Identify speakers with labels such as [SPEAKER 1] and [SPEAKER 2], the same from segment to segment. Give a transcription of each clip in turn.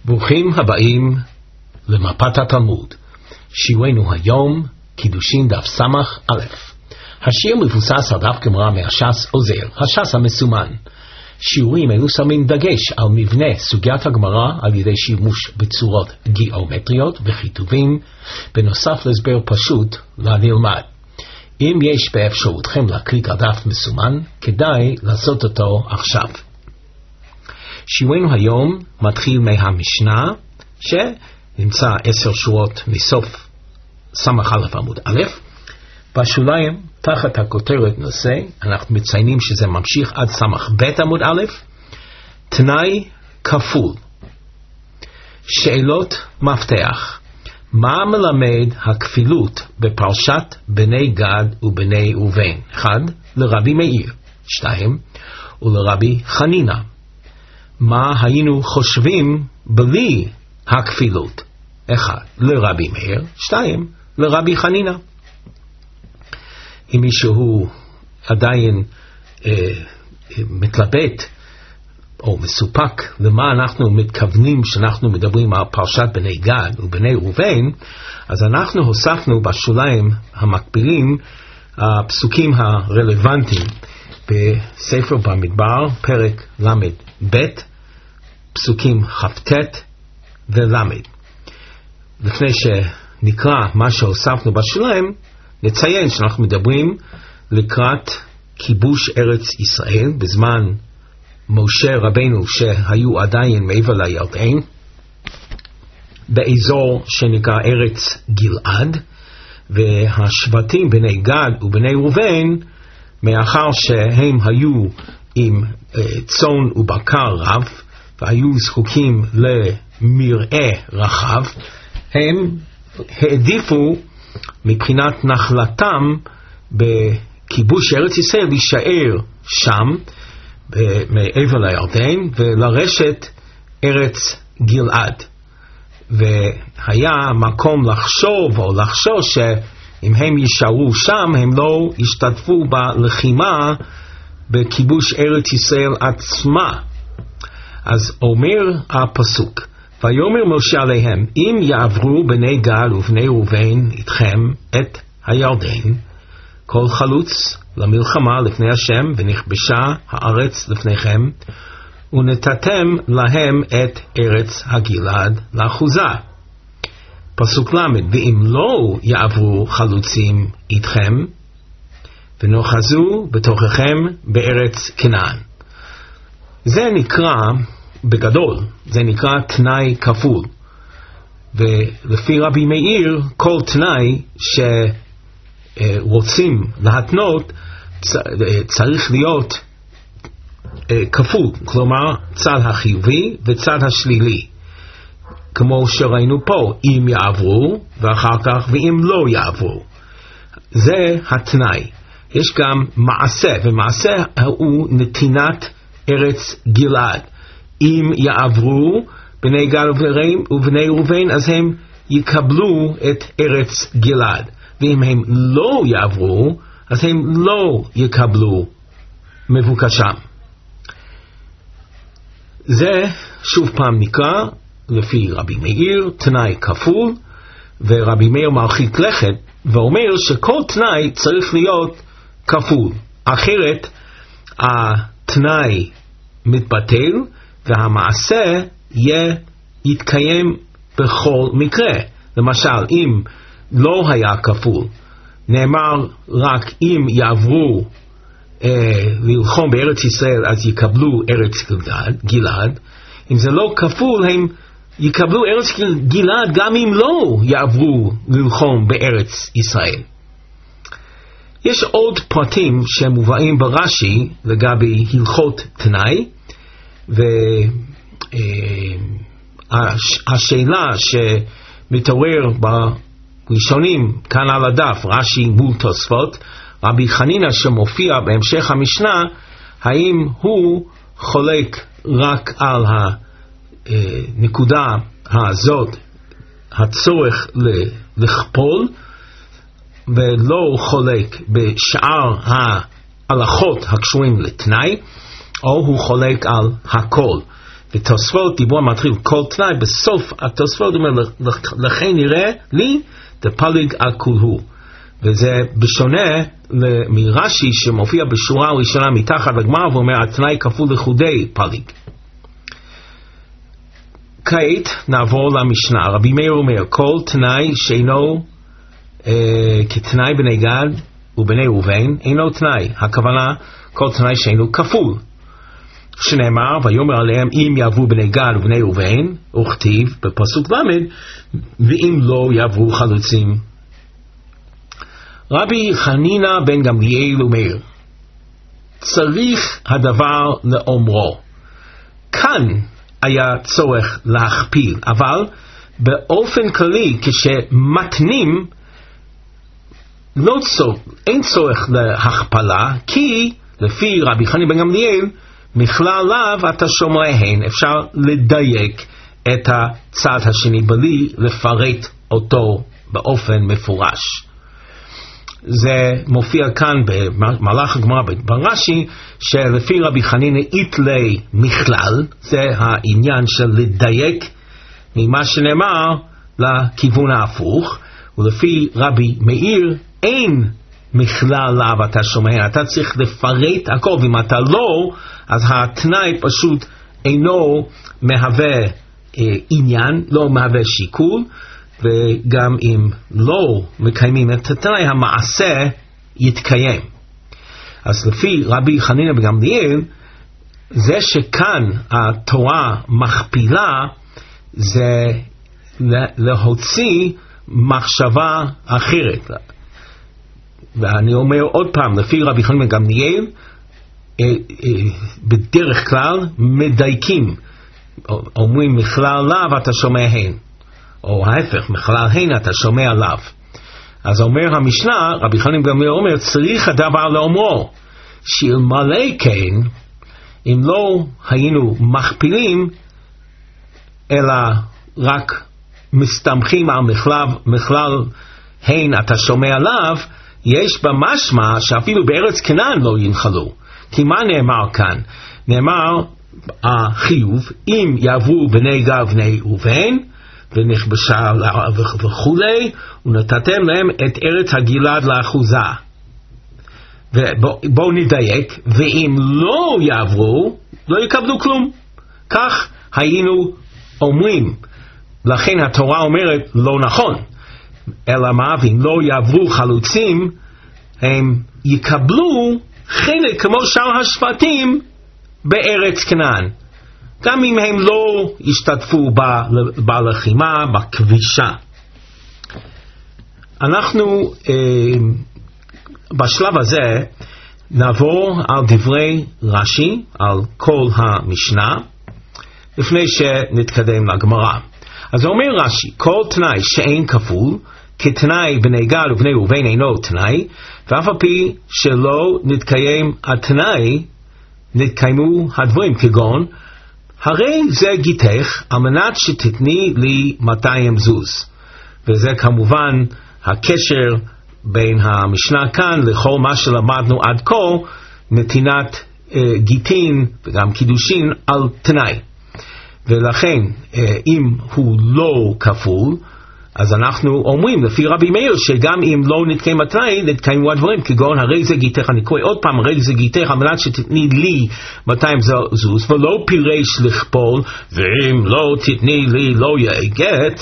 [SPEAKER 1] ברוכים הבאים למפת התלמוד. שיעורנו היום, קידושין דף סמך א'. השיר מבוסס על דף גמרא מהש"ס עוזר, הש"ס המסומן. שיעורים אלו שמים דגש על מבנה סוגיית הגמרא על ידי שימוש בצורות גיאומטריות וכיתובים, בנוסף להסבר פשוט לנלמד. אם יש באפשרותכם להקליק על דף מסומן, כדאי לעשות אותו עכשיו. שיעורנו היום מתחיל מהמשנה, שנמצא 10 שורות מסוף סמך א' עמוד א'. בשוליים, תחת הכותרת נושא, אנחנו מציינים שזה ממשיך עד סמך ב' עמוד א', תנאי כפול. שאלות מפתח. מה מלמד הכפילות בפרשת בני גד ובני ראובן? 1. לרבי מאיר. 2. ולרבי חנינה. מה היינו חושבים בלי הכפילות? 1. לרבי מאיר. 2. לרבי חנינה. אם מישהו עדיין מתלבט או מסופק למה אנחנו מתכוונים שאנחנו מדברים על פרשת בני גד ובני ראובן, אז אנחנו הוספנו בשוליים המקבילים הפסוקים הרלוונטיים בספר במדבר, פרק ל"ב, פסוקים כ"ט ולמד. לפני שנקרא מה שהוספנו בשוליים, נציין שאנחנו מדברים לקראת כיבוש ארץ ישראל בזמן משה רבנו שהיו עדיין מעבר לירדן, באזור שנקרא ארץ גלעד, והשבטים בני גד ובני ראובן, מאחר שהם היו עם צאן ובקר רב והיו זקוקים למרעה רחב, הם העדיפו מבחינת נחלתם בכיבוש ארץ ישראל להישאר שם מעבר לירדן ולרשת ארץ גלעד, והיה מקום לחשוב או לחשוש שאם הם יישארו שם הם לא ישתתפו בלחימה בכיבוש ארץ ישראל עצמה. אז אומר הפסוק, ויאמר משה עליהם, אם יעברו בני גד ובני ראובן איתכם את הירדן, כל חלוץ למלחמה לפני השם, ונכבשה הארץ לפניכם, ונתתם להם את ארץ הגלעד לאחוזה. פסוק למד, ואם לא יעברו חלוצים איתכם, ונוחזו בתוככם בארץ כנען. זה נקרא בגדול, זה נקרא תנאי כפול. ולפי רבי מאיר, כל תנאי שרוצים להתנות צריך להיות כפול, כלומר צד החיובי וצד השלילי, כמו שראינו פה, אם יעברו ואחר כך ואם לא יעברו. זה התנאי. יש גם מעשה, ומעשה הוא נתינת ארץ גלעד. אם יעברו בני גד ובני ראובן, אז הם יקבלו את ארץ גלעד, ואם הם לא יעברו, אז הם לא יקבלו מבוקשם. זה שוב פעם נקרא לפי רבי מאיר תנאי כפול, ורבי מאיר מרחיק לכת ואומר שכל תנאי צריך להיות כפול, אחרת התנאי מתבטל והמעשה יתקיים בכל מקרה. למשל, אם לא היה כפול, נאמר רק אם יעברו ללחום בארץ ישראל אז יקבלו ארץ גלעד. אם זה לא כפול, הם יקבלו ארץ גלעד גם אם לא יעברו ללחום בארץ ישראל. יש עוד פרטים שמובאים ברש"י לגבי הלכות תנאי, והשאלה שמתעורר בראשונים כאן על הדף, רש"י מול תוספות, רבי חנינה שמופיע בהמשך המשנה, האם הוא חולק רק על הנקודה הזאת, הצורך לכפול, ולא חולק בשאר ההלכות הקשורים לתנאי, או הוא חולק על הכל. ותוספות דיבור מתחיל כל תנאי, בסוף התוספות אומר, לכן נראה לי דפליג על כולהו. וזה בשונה מרש"י שמופיע בשורה הראשונה מתחת לגמרא ואומר התנאי כפול לחודי פליג. כעת נעבור למשנה. רבי מאיר אומר כל תנאי שאינו כתנאי בני גד ובני ראובן אינו תנאי. הכוונה כל תנאי שאינו כפול, שנאמר ויאמר עליהם אם יעברו בני גד ובני ראובן, וכתיב בפסוק למד ואם לא יעברו חלוצים. רבי חנינא בן גמליאל אומר צריך הדבר לאומרו. כאן היה צורך להכפיל, אבל באופן כללי כשמתנים אין צורך להכפלה, כי לפי רבי חנינא בן גמליאל מכלל לאו אתה שומעיהן, אפשר לדייק את הצד השני בלי לפרט אותו באופן מפורש. זה מופיע כאן במהלך הגמרא ברש"י שלפי רבי חנינא איתלי מכלל, זה העניין של לדייק ממה שנאמר לכיוון ההפוך, ולפי רבי מאיר אין מכלל לאו אתה שומע, אתה צריך לפרט הכל, ואם אתה לא אז התנאי פשוט אינו מהווה עניין, לא מהווה שיקול, וגם אם לא מקיימים את התנאי המעשה יתקיים. אז לפי רבי חנינא בן גמליאל זה שכאן התורה מכפילה זה להוציא מחשבה אחרת. ואני אומר עוד פעם, לפי רבי חנינא בן גמליאל בדרך כלל מדייקים, אומרים מכלל לאו אתה שומע הן, או ההפך, מכלל הן אתה שומע לאו. אז אומר המשנה, רבי חנינא בן גמליאל אומר צריך הדבר לאומרו, שאלמלא כן אם לא היינו מכפילים אלא רק מסתמכים על מכלל הן אתה שומע לאו, יש במשמע שאפילו בארץ כנען לא ינחלו. כי מה נאמר כאן? נאמר החיוב אם יעברו בני גד ובני ראובן ונכבשה וכולי ונתתם להם את ארץ הגלעד לאחוזה. ובואו נדייק, ואם לא יעברו לא יקבלו כלום. כך היינו אומרים, לכן התורה אומרת לא נכון, אלא מה? ואם לא יעברו חלוצים הם יקבלו חלק כמו שאר השבטים בארץ כנען, גם אם הם לא השתתפו בלחימה, בכבישה. אנחנו בשלב הזה נעבור על דברי רש"י, על כל המשנה, לפני שנתקדם לגמרא. אז אומר רש"י, כל תנאי שאין כפול, כתנאי בני גד ובני ראובן אינו תנאי, ואף על פי שלא נתקיים התנאי, נתקיימו הדברים, כגון, הרי זה גיתך על מנת שתתני לי 200 זוז. וזה כמובן הקשר בין המשנה כאן לכל מה שלמדנו עד כה, נתינת גיטין וגם קידושין על תנאי. ולכן אם הוא לא כפול, אז אנחנו אומרים לפי רבי מאיר שגם אם לא נתקיים התנאי, נתקיימו הדברים, כגון הרי זה גיתך, אני קורא עוד פעם, הרי זה גיתך על מנת שתתני לי 200 זוז, ולא פירש לכפול, ואם לא תתני לי לא יהיה גט.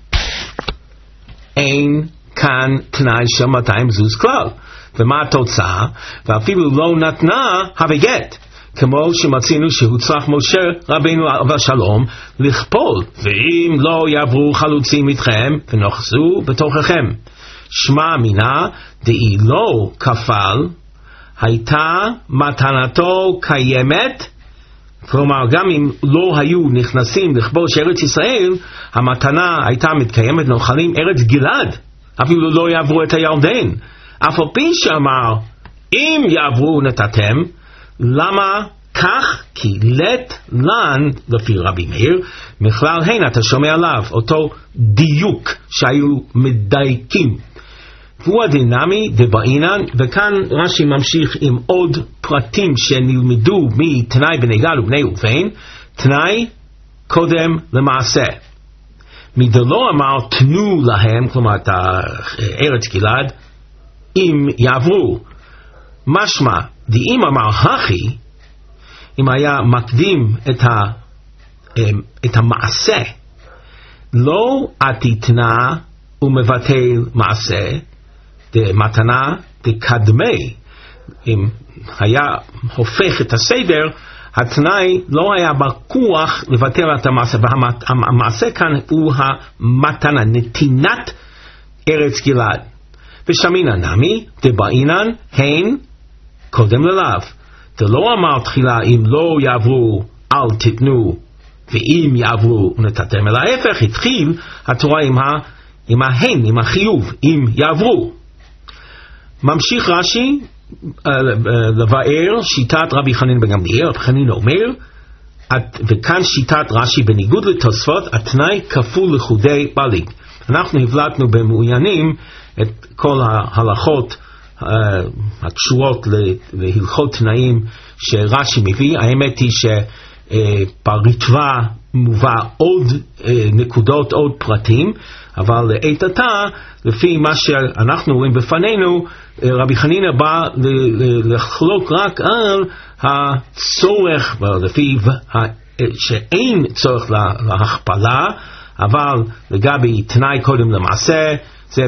[SPEAKER 1] אין כאן תנאי של 200 זוז כלל. ומה התוצאה? ואפילו לא נתנה הווה גט, כמו שמצינו שהוצלח משה רבינו עליו השלום לכפול, ואם לא יעברו חלוצים איתכם ונחזו בתוככם. שמע מינה דאי לא כפל, הייתה מתנתו קיימת, כלומר גם אם לא היו נכנסים לכבוש ארץ ישראל, המתנה הייתה מתקיימת, נוחלים ארץ גלעד, אפילו לא יעברו את הירדן. אף על פי שאמר אם יעברו נתתם, למה כך? כי לת לן, לפי רבי מאיר, מכלל הן אתה שומע עליו, אותו דיוק שהיו מדייקים. והוא הדינמי דבעינן, וכאן רש"י ממשיך עם עוד פרטים שנלמדו מתנאי בני גד ובני ראובן. תנאי קודם למעשה. מדלא אמר תנו להם, כלומר את ארץ גלעד, אם יעברו. משמע, דאם אמר הכי, אם היה מקדים את המעשה, לא התתנה ומבטל מעשה, דמתנה דקדמי. אם היה הופך את הסדר, התנאי לא היה בכוח לבטל את המעשה, והמעשה כאן הוא המתנה, נתינת ארץ גלעד. ושמינא נמי דבעינן הן קודם ללאו. דלא אמר תחילה אם לא יעברו אל תתנו, ואם יעברו נתתם, אלא ההפך, התחיל התורה עם ההן, עם החיוב, אם יעברו. ממשיך רש"י לבאר שיטת רבי חנינא בן גמליאל. רבי חנינא אומר, וכאן שיטת רש"י בניגוד לתוספות, התנאי כפול לחודי בליג. אנחנו הבלטנו במעוינים את כל ההלכות הקשורות להלכות תנאים שרש"י מביא. האמת היא שפריטב"א מובא עוד נקודות, עוד פרטים, אבל לעת עתה, לפי מה שאנחנו רואים בפנינו, רבי חנינא בא לחלוק רק על הצורך, לפי שאין צורך להכפלה, אבל לגבי תנאי קודם למעשה, זה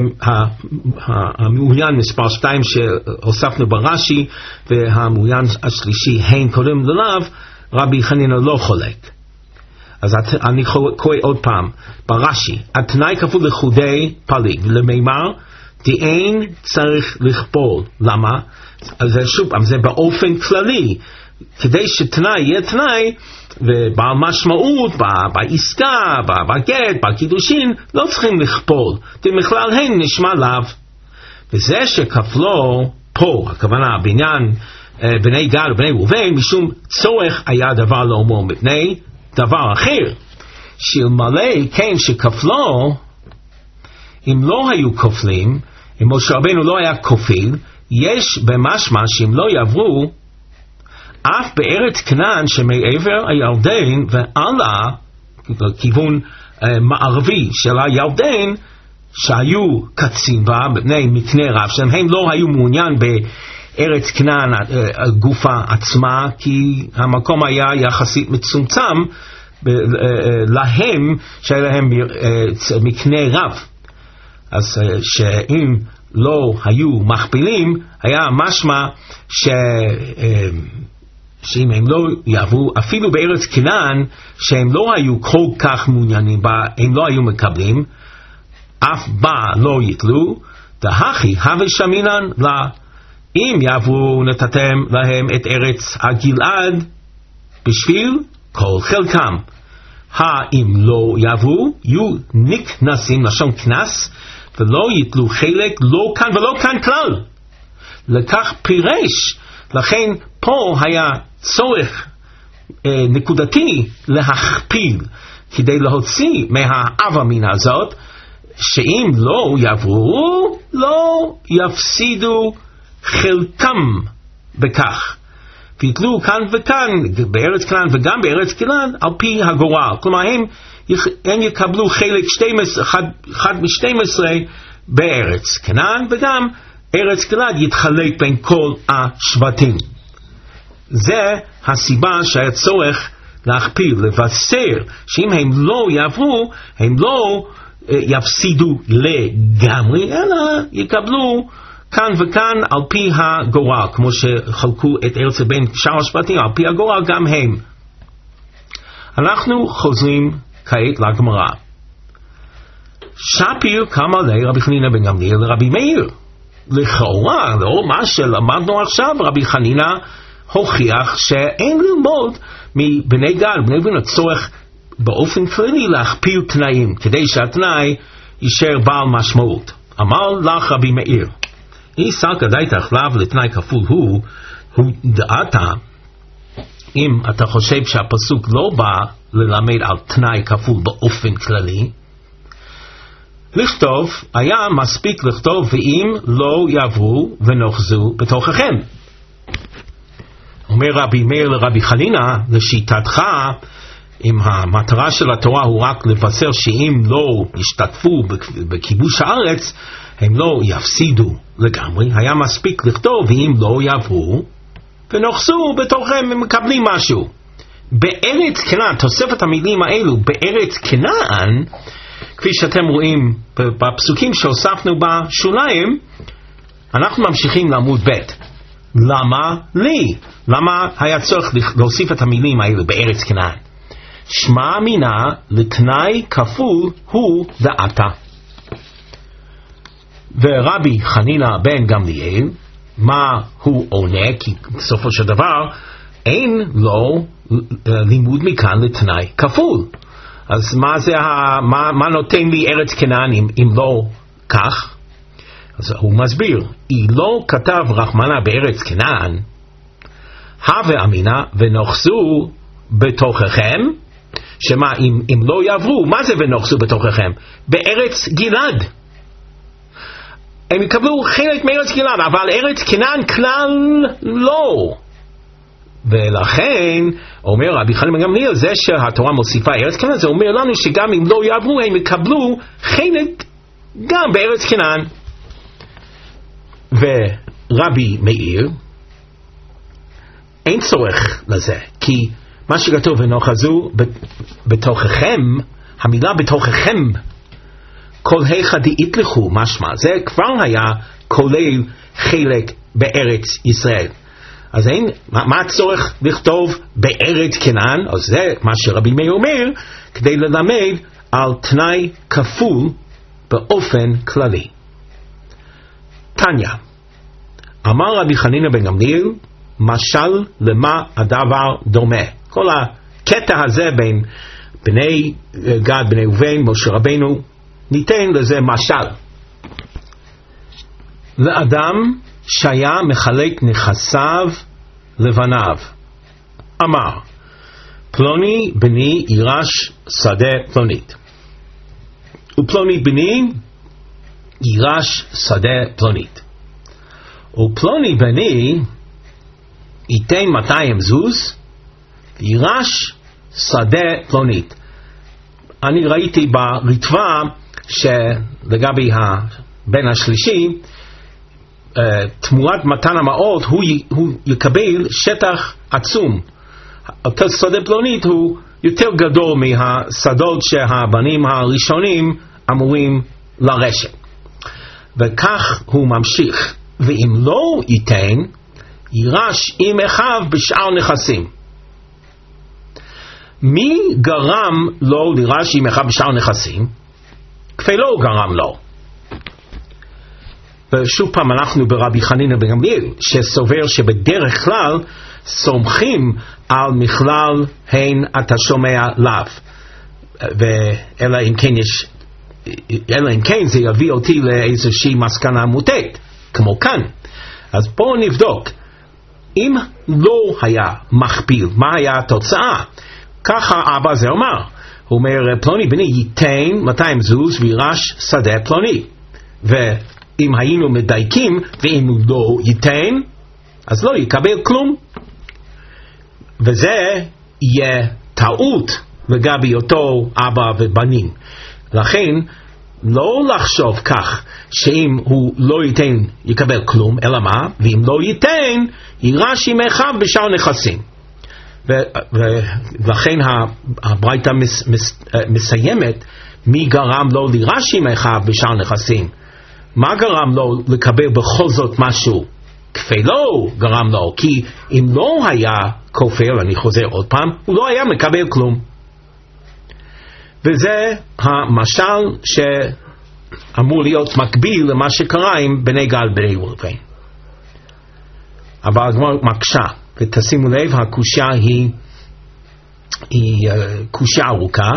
[SPEAKER 1] המעוין מספר 2 שהוספנו ברש"י, והמעוין השלישי הן קודם ללאו, רבי חנינא לא חולק. אז אני קורא עוד פעם ברש"י, התנאי כפול לחודי פליג, למימר דאין צריך לכפול. למה? אז שוב פעם, זה באופן כללי, כדי שתנאי יהיה תנאי ובעל משמעות בעסקה, בגט, בקידושין, לא צריכים לכפול, בכלל הן נשמע לאו. וזה שכפלו פה, הכוונה בעניין בני גד ובני ראובן, משום צורך היה דבר לאמור, מפני דבר אחר, שאלמלא כן שכפלו, אם לא היו כופלים, אם משה רבנו לא היה כופיל, יש במשמע שאם לא יעברו, אף בארץ כנען שמעבר הירדן ועלה לכיוון מערבי של הירדן, שהיו קצין בה בני מקנה רב שלהם, הם לא היו מעוניין בארץ כנען גופה עצמה, כי המקום היה יחסית מצומצם להם, שהיה להם מקנה רב. אז שאם לא היו מכפילים, היה משמע שאם הם לא יעברו, אפילו בארץ כנען, שהם לא היו כל כך מעוניינים בה, הם לא היו מקבלים, אף בה לא יתלו, דהכי הווה שמינן לה, אם יעברו נתתם להם את ארץ הגלעד בשביל כל חלקם. אם לא יעברו, יהיו נקנסים, לשון כנס, ולא יתלו חלק, לא כאן ולא כאן כלל. לכך פירש, לכן פה היה צורך נקודתי להכפיל, כדי להוציא מהאווה מן הזאת, שאם לא יעברו, לא יפסידו חלקם בכך. ויתלו כאן וכאן, בארץ כנען וגם בארץ גלעד, על פי הגורל. כלומר, הם יקבלו חלק 1 מ-12 בארץ כנען, וגם ארץ גלעד יתחלק בין כל השבטים. זה הסיבה שהיה צורך להכפיל, לבשר, שאם הם לא יעברו, הם לא יפסידו לגמרי, אלא יקבלו כאן וכאן על פי הגורל, כמו שחלקו את ארץ בין שאר השבטים, על פי הגורל גם הם. אנחנו חוזרים כעת לגמרא. שפיר קמא ליה רבי חנינא בן גמליאל לרבי מאיר. לכאורה, לאור מה שלמדנו עכשיו, רבי חנינא הוכיח שאין ללמוד מבני גד, בני ראובן, הצורך באופן כללי להכפיל תנאים, כדי שהתנאי יישאר בעל משמעות. אמר לך רבי מאיר, אי סלקא דייתך לאו לתנאי כפול הוא דעתה, אם אתה חושב שהפסוק לא בא ללמד על תנאי כפול באופן כללי, לכתוב, היה מספיק לכתוב ואם לא יעברו ונחזו בתוככם. אומר רבי מאיר לרבי חנינא, לשיטתך, אם המטרה של התורה הוא רק לבשר שאם לא ישתתפו בכיבוש הארץ, הם לא יפסידו לגמרי, היה מספיק לכתוב ואם לא יעברו ונוחסו בתוכם הם מקבלים משהו. בארץ כנען, תוספת המילים האלו, בארץ כנען, כפי שאתם רואים בפסוקים שהוספנו בשוליים, אנחנו ממשיכים לעמוד ב'. למה לי? למה היה צורך להוסיף את המילים האלו בארץ כנען? שמע מינה לתנאי כפול הוא דעתה. ורבי חנינא בן גמליאל, מה הוא עונה? כי בסופו של דבר אין לו לימוד מכאן לתנאי כפול. אז מה נותן לי ארץ כנען אם לא כך? אז הוא מסביר, לא כתב רחמנא בארץ כנען, הווה אמינא ונוחסו בתוככם, שמה אם לא יעברו, מה זה ונוחסו בתוככם? בארץ גלעד. הם יקבלו חלק מארץ גלעד, אבל ארץ כנען כלל לא. ולכן אומר רבי חנינא בן גמליאל, זה שהתורה מוסיפה ארץ כנען, זה אומר לנו שגם אם לא יעברו הם יקבלו חלק גם בארץ כנען. ורבי מאיר, אין צורך לזה, כי מה שכתוב ונוחזו בתוככם, המילה בתוככם, כל היכא דאיתלכו, משמע, זה כבר היה כולל חלק בארץ ישראל. אז אין, מה הצורך לכתוב בארץ כנען? אז זה מה שרבי מאיר אומר, כדי ללמד על תנאי כפול באופן כללי. תניא, אמר רבי חנינא בן גמליאל, משל למה הדבר דומה. כל הקטע הזה בין בני גד, בני ראובן, משה רבנו, ניתן לזה משל. לאדם שהיה מחלק נכסיו לבניו, אמר, פלוני בני יירש שדה פלונית, ופלוני בני יירש שדה פלונית, ופלוני בני ייתן 200 זוז יירש שדה פלונית. אני ראיתי ברתווה שלגבי הבן השלישי, תמורת מתן המעות הוא יקבל שטח עצום. אותו שדה פלונית הוא יותר גדול מהשדות שהבנים הראשונים אמורים לרשת. וכך הוא ממשיך, ואם לא ייתן יירש עם אחיו בשאר נכסים. מי גרם לו לירש עם אחיו בשאר נכסים? כפילו גרם לו. ושוב פעם אנחנו ברבי חנינא בן גמליאל, שסובר שבדרך כלל סומכים על מכלל הן אתה שומע לאו, אלא אם כן זה יביא אותי לאיזושהי מסקנה מוטעת כמו כאן. אז בואו נבדוק, אם לא היה מכפיל, מה היה התוצאה? ככה אבא זה אומר, הוא אומר פלוני בני ייתן 200 זוז וירש שדה פלוני, ואם היינו מדייקים ואם הוא לא ייתן אז לא יקבל כלום, וזה יהיה טעות לגבי אותו אבא ובנים. לכן לא לחשוב כך שאם הוא לא ייתן יקבל כלום, אלא מה? ואם לא ייתן יירש עם אחיו בשאר נכסים. ולכן הברייתא מסיימת, מי גרם לו לירש עם אחיו בשאר נכסים? מה גרם לו לקבל בכל זאת משהו? כפילו גרם לו, כי אם לא היה כופר, אני חוזר עוד פעם, הוא לא היה מקבל כלום. וזה המשל שאמור להיות מקביל למה שקרה עם בני גד בני ראובן. אבל הגמרא מקשה, ותשימו לב, הקושיה היא קושיה ארוכה,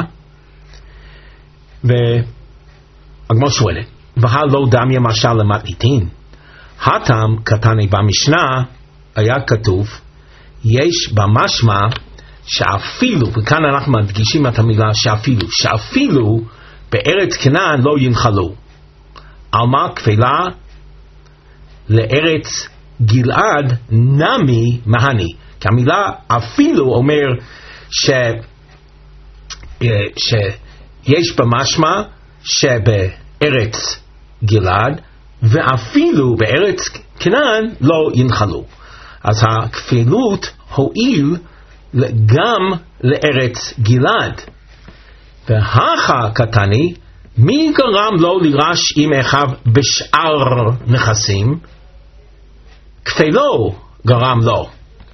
[SPEAKER 1] והגמרא שואלת, והלא דמיה משל למתניתין? הטעם קטני במשנה היה כתוב, יש במשמע שאפילו, וכאן אנחנו מדגישים את המילה שאפילו בארץ כנען לא ינחלו. על מה כפילה? לארץ גלעד נמי מהני. כי המילה אפילו אומר שיש במשמע שבארץ גלעד ואפילו בארץ כנען לא ינחלו. אז הכפילות הועיל גם לארץ גלעד. והכה קטני, מי גרם לו לירש עם אחיו בשאר נכסים? כפילו גרם לו.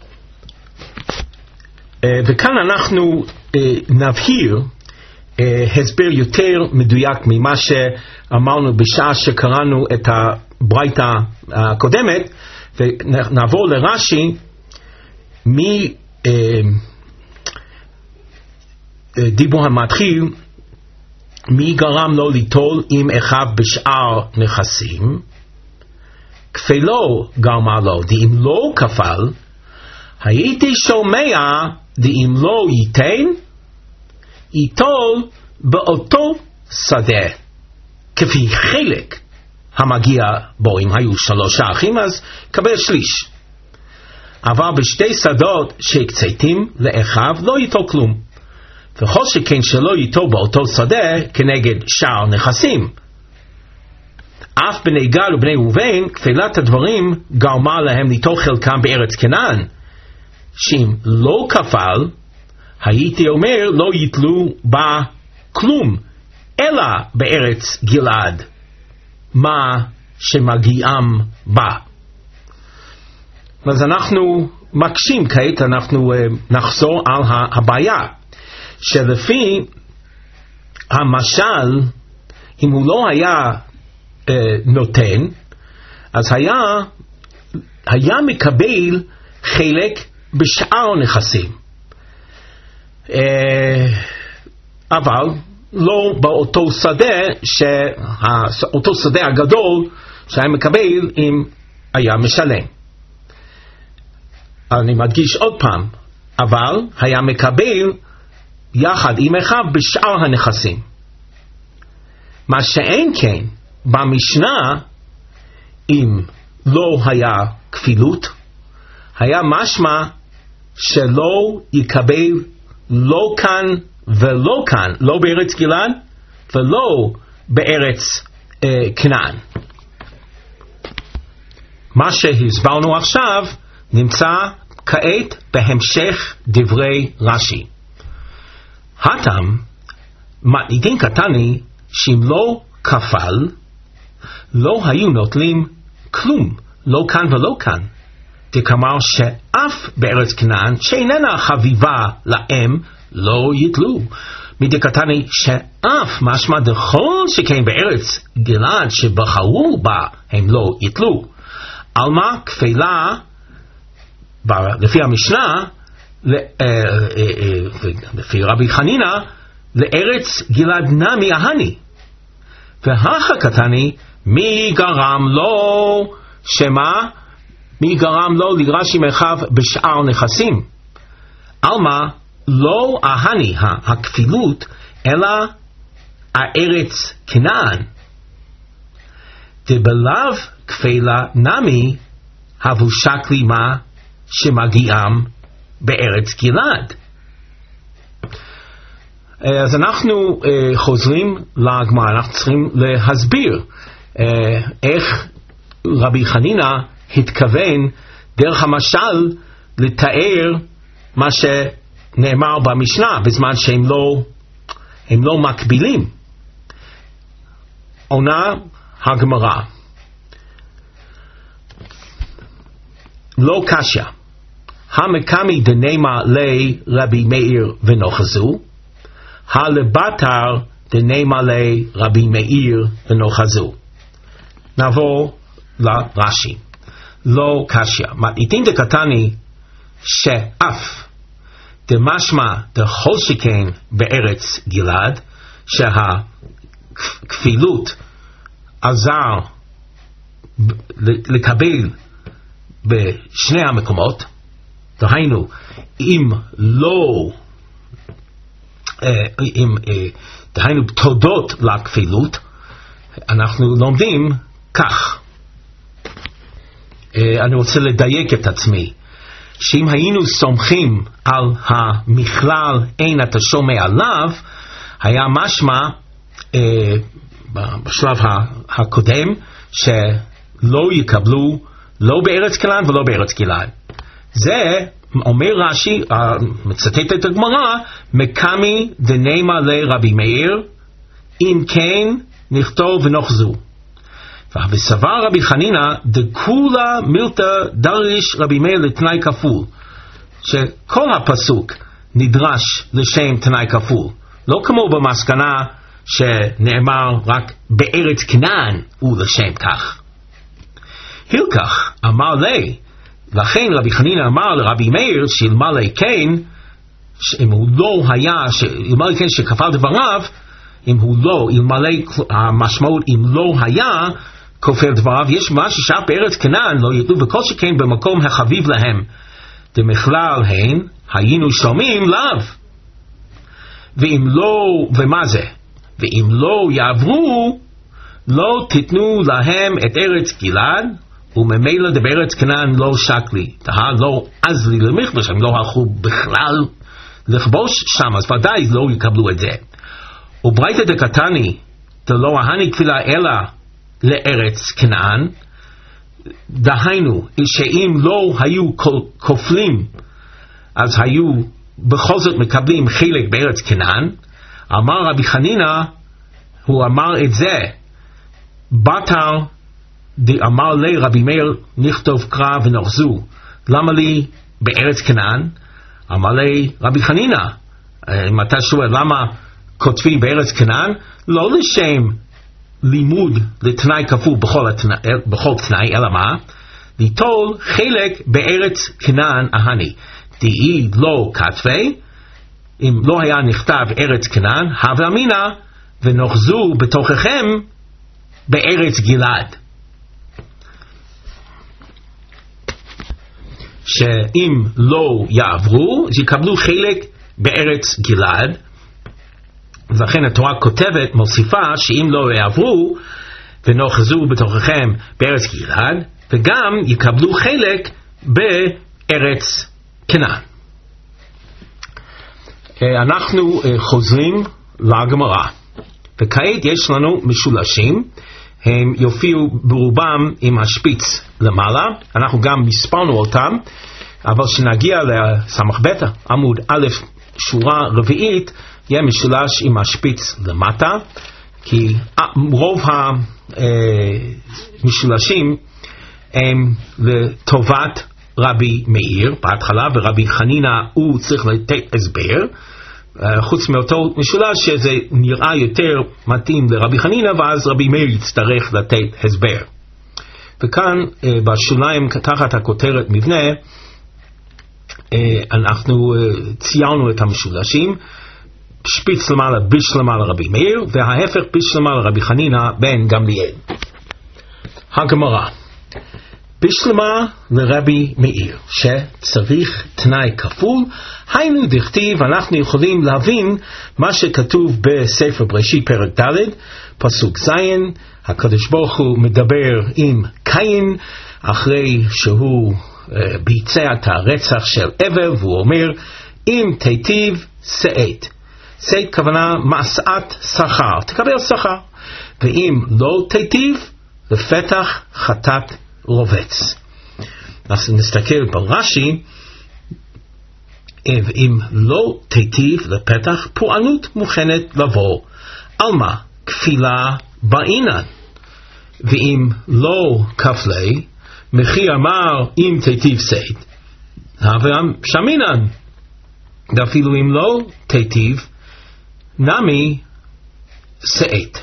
[SPEAKER 1] וכאן אנחנו נבהיר הסבר יותר מדויק ממה שאמרנו בשעה שקראנו את הברייתא הקודמת, ונעבור לרש"י מדיבור המתחיל, מי גרם לו ליטול עם אחיו בשאר נכסים? כפילו גרמה לו, דאם לא כפל, הייתי שומע דאם לא ייתן, ייטול באותו שדה, כפי חלק המגיע בו. אם היו 3 אחים אז קבל שליש. אבל בשתי שדות שהקציתם לאחיו לא ייטול כלום, וכל שכן שלא ייטול באותו שדה כנגד שאר נכסים. אף בני גד ובני ראובן כפילת הדברים גרמה להם ליטול חלקם בארץ כנען, שאם לא כפל הייתי אומר לא יתלו בה כלום אלא בארץ גלעד מה שמגיעם בה. אז אנחנו מקשים כעת, אנחנו נחזור על הבעיה שלפי המשל, אם הוא לא היה נותן, אז היה מקבל חלק בשאר נכסים, אבל לא באותו שדה, אותו שדה הגדול שהיה מקבל אם היה משלם. אני מדגיש עוד פעם, אבל היה מקבל יחד עם אחיו בשאר הנכסים. מה שאין כן במשנה, אם לא היה כפילות, היה משמע שלא יקבל לא כאן ולא כאן, לא בארץ גלעד ולא בארץ כנען. מה שהסברנו עכשיו נמצא כעת בהמשך דברי רש"י. הטעם, מתניתין קטני, שאם לא כפל, לא היו נוטלים כלום, לא כאן ולא כאן. דכאמר שאף בארץ כנען שאיננה חביבה להם לא יתלו. מדקתני שאף משמע דכל שכן בארץ גלעד שבחרו בה הם לא יתלו. עלמא כפילה לפי המשנה, לפי רבי חנינא, לארץ גלעד נמי אהני. והכה קטני, מי גרם לו, שמה? מי גרם לו לירש עם אחיו בשאר נכסים? עלמא לא אהני הכפילות, אלא הארץ כנען. דבלאו כפילה נמי, הבו שקלי מה שמגיעם בארץ גלעד. אז אנחנו חוזרים לגמרא, אנחנו צריכים להסביר איך רבי חנינא התכוון דרך המשל לתאר מה שנאמר במשנה בזמן שהם לא מקבילים. עונה הגמרא, לא קשיא, המקמי דנמה לי רבי מאיר ונחזו, הלבטר דנמה לי רבי מאיר ונחזו. נעבור לרש"י. לא קשיא, מתניתין דקתני שאף דמשמע דכל שכן בארץ גלעד, שהכפילות עזר לקבל בשני המקומות, דהיינו אם לא דהיינו תודות לכפילות, אנחנו לומדים כך. אני רוצה לדייק את עצמי. שאם היינו סומכים על המכלל אין אתה שומע עליו, היה משמע בשלב הקודם שלא יקבלו לא בארץ כנען ולא בארץ גלעד. זה אומר רש"י, מצטט את הגמרא, מקמי דנימה לרבי מאיר, אם כן נכתוב ונחזו. וסבר רבי חנינא דכולה מילתא דריש רבי מאיר לתנאי כפול, שכל הפסוק נדרש לשם תנאי כפול, לא כמו במסקנה שנאמר רק בארץ כנען ולשם כך. הילקח אמר לי, לכן רבי חנינא אמר לרבי מאיר שאלמלא כן, אם הוא לא היה, אלמלא כן שכפל דבריו, אם הוא לא, אלמלא המשמעות אם לא היה כופל דבריו, יש מה ששאף בארץ כנען לא ידעו, וכל שכן במקום החביב להם דמכלל הן היינו שומעים לאו. ואם לא, ומה זה? ואם לא יעברו, לא תיתנו להם את ארץ גלעד, וממילא בארץ כנען לא שקלי, לא עז לי למכבש, הם לא הלכו בכלל לכבוש שם, אז ודאי לא יקבלו את זה. וברייתא דקתני דלא ההני כפילה אלא לארץ כנען, דהיינו שאם לא היו כופלים אז היו בכל זאת מקבלים חלק בארץ כנען. אמר רבי חנינא, הוא אמר את זה בתר אמר לי רבי מאיר נכתוב קרא ונחזו, למה לי בארץ כנען? אמר לי רבי חנינא, אם אתה שואל למה כותבים בארץ כנען, לא לשם לימוד לתנאי כפול בכל תנאי, אלא מה? ליטול חלק בארץ כנען ההני. דאי לא כתבי, אם לא היה נכתב ארץ כנען, הווה אמינא ונחזו בתוככם בארץ גלעד. שאם לא יעברו, אז יקבלו חלק בארץ גלעד. ולכן התורה כותבת, מוסיפה, שאם לא יעברו ונחזו בתוככם בארץ גלעד, וגם יקבלו חלק בארץ כנען. אנחנו חוזרים לגמרא, וכעת יש לנו משולשים, הם יופיעו ברובם עם השפיץ למעלה, אנחנו גם מספרנו אותם, אבל שנגיע לסמך ב' עמוד א' שורה רביעית, יהיה משולש עם השפיץ למטה, כי רוב המשולשים הם לטובת רבי מאיר בהתחלה, ורבי חנינא הוא צריך לתת הסבר, חוץ מאותו משולש שזה נראה יותר מתאים לרבי חנינא, ואז רבי מאיר יצטרך לתת הסבר. וכאן בשוליים תחת הכותרת מבנה אנחנו ציירנו את המשולשים, שפיץ למעלה ביש למעלה רבי מאיר, וההפך ביש למעלה רבי חנינא בן גמליאל. הגמרא בשלמה לרבי מאיר שצריך תנאי כפול, היינו דכתיב, אנחנו יכולים להבין מה שכתוב בספר בראשית פרק ד' פסוק ז', הקדוש ברוך הוא מדבר עם קין אחרי שהוא ביצע את הרצח של הבל, והוא אומר אם תיטיב שאת, שאת כוונה מעשאת שכר, תקבל שכר, ואם לא תיטיב לפתח חטאת רובץ. אז נסתכל ברש"י, אם לא תיטיב לפתח, פורענות מוכנת לבוא. אלמה כפילה בעינן, ואם לא כפלי, מחי אמר אם תיטיב שאת, הווה שמינן, ואפילו אם לא תיטיב נמי שאת.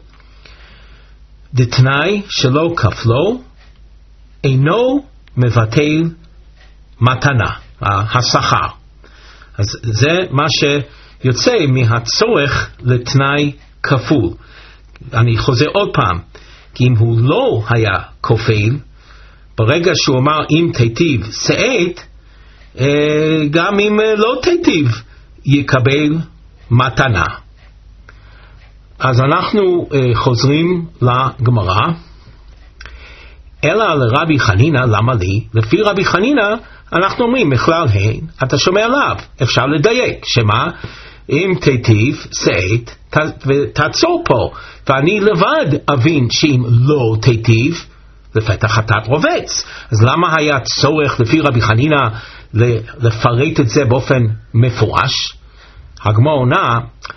[SPEAKER 1] דתנאי שלא כפלו אינו מבטל מתנה, השכר. אז זה מה שיוצא מהצורך לתנאי כפול. אני חוזר עוד פעם, כי אם הוא לא היה כופל, ברגע שהוא אמר אם תיטיב שאת, גם אם לא תיטיב יקבל מתנה. אז אנחנו חוזרים לגמרא. אלא לרבי חנינא, למה לי? לפי רבי חנינא אנחנו אומרים מכלל הן, אתה שומע לאו, אפשר לדייק, שמה? אם תיטיב, שאת, ותעצור פה, ואני לבד אבין שאם לא תיטיב, לפתח חטאת רובץ. אז למה היה צורך לפי רבי חנינא לפרט את זה באופן מפורש? הגמרא עונה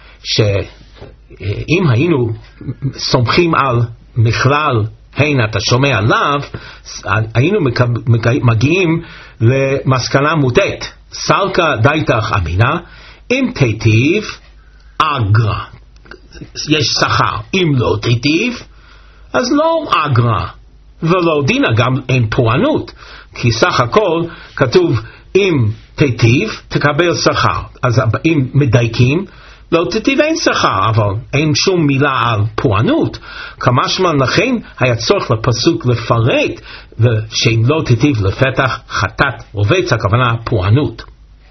[SPEAKER 1] שאם היינו סומכים על מכלל הן אתה שומע לאו, היינו מגיעים למסקנה מוטעת. סלקא דייתך אמינה, אם תיטיב אגרא, יש שכר. אם לא תיטיב, אז לא אגרא ולא דינה, גם אין פורענות, כי סך הכל כתוב אם תיטיב תקבל שכר. אז אם מדייקים לא תיטיב אין שכר, אבל אין שום מילה על פורענות. כמשמע לכן היה צורך לפסוק לפרט שאם לא תיטיב לפתח חטאת רובץ, הכוונה פורענות.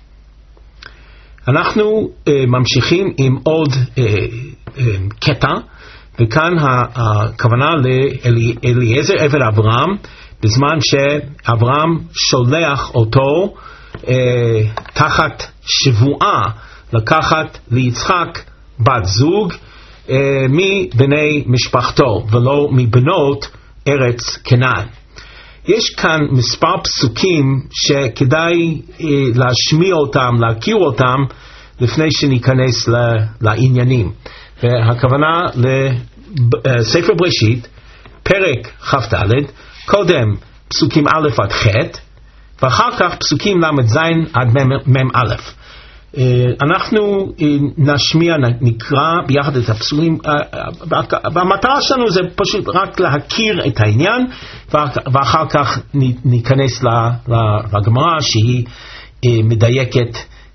[SPEAKER 1] אנחנו ממשיכים עם עוד קטע, וכאן הכוונה לאליעזר עבד אברהם, בזמן שאברהם שולח אותו תחת שבועה לקחת ליצחק בת זוג מבני משפחתו ולא מבנות ארץ כנען. יש כאן מספר פסוקים שכדאי להשמיע אותם, להכיר אותם, לפני שניכנס לעניינים. והכוונה לספר בראשית, פרק כ"ד, קודם פסוקים א' עד ח', ואחר כך פסוקים ל"ז עד מ"א. אנחנו נשמיע, נקרא ביחד את הפסוקים, והמטרה שלנו זה פשוט רק להכיר את העניין, ואחר כך ניכנס לגמרא שהיא מדייקת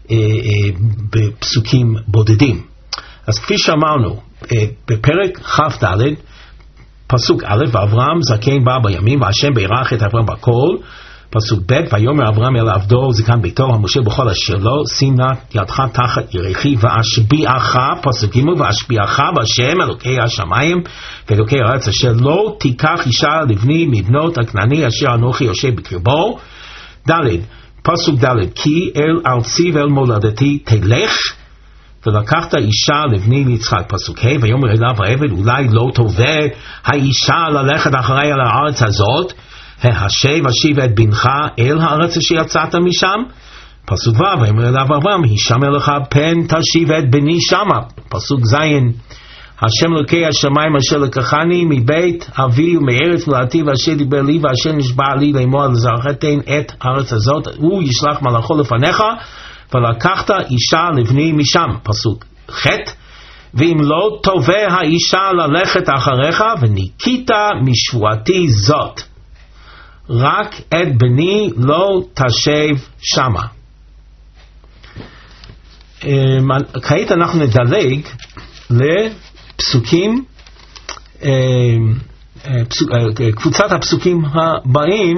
[SPEAKER 1] בפסוקים בודדים. אז כפי שאמרנו, בפרק כ"ד, פסוק א', ואברהם זקן בא בימים, והשם בירך את אברהם בכל. פסוק ב', ויאמר אברהם אל עבדו זקן ביתו המושל בכל אשר לו, שים נא ידך תחת ירכי ואשביעך. פסוק ג', ואשביעך בהשם אלוקי השמיים ואלוקי הארץ, אשר לא תיקח אישה לבני מבנות הכנעני אשר אנוכי יושב בקרבו. ד', פסוק ד', כי אל ארצי ואל מולדתי תלך ולקחת אישה לבני ליצחק. פסוק ה', ויאמר אליו העבד, אולי לא תובע האישה ללכת אחרי על הארץ הזאת, השב אשיב את בנך אל הארץ אשר יצאת משם. פסוק ו', ויאמר אליו אברהם, הישמע לך פן תשיב את בני שמה. פסוק ז', השם אלוקי השמיים אשר לקחני מבית אבי ומארץ מולדתי ואשר דיבר לי ואשר נשבע לי לאמור לזרעכם את הארץ הזאת, הוא ישלח מלאכו לפניך ולקחת אישה לבני משם. פסוק ח', ואם לא תובע האישה ללכת אחריך וניקית משבועתי זאת, רק את בני לא תשב שמה. כעת אנחנו נדלג לפסוקים, קבוצת הפסוקים הבאים,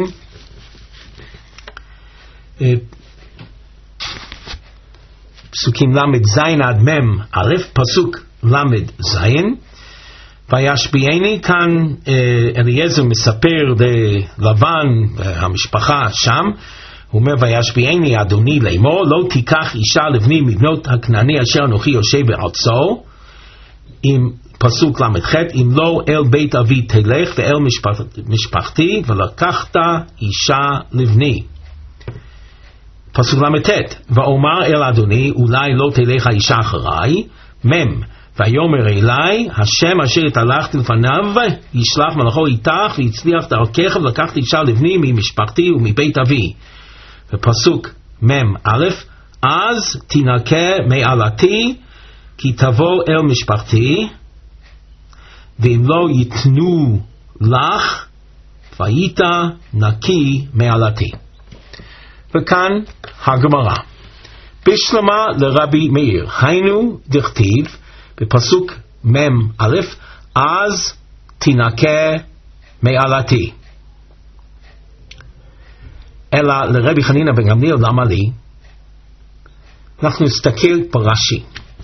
[SPEAKER 1] פסוקים ל"ז עד מ"א. פסוק ל"ז, וישביעני, כאן אליעזר מספר ללבן המשפחה שם, הוא אומר וישביעני אדוני לאמור, לא תיקח אישה לבני מבנות הכנעני אשר אנוכי יושב בארצו. עם פסוק ל"ח, אם לא אל בית אבי תלך ואל משפחתי ולקחת אישה לבני. פסוק ל"ט, ואומר אל אדוני, אולי לא תלך האישה אחריי. מ', ויאמר אלי, השם אשר התהלכתי לפניו ישלח מלאכו איתך ויצליח דרכך ולקחת אישה לבני ממשפחתי ומבית אבי. ופסוק מ"א, אז תנקה מעלתי כי תבוא אל משפחתי, ואם לא יתנו לך והיית נקי מעלתי. וכאן הגמרא בשלמה לרבי מאיר, היינו דכתיב בפסוק מ"א, אז תנקה מעלתי. אלא לרבי חנינא בן גמליאל, למה לי? אנחנו נסתכל ברש"י.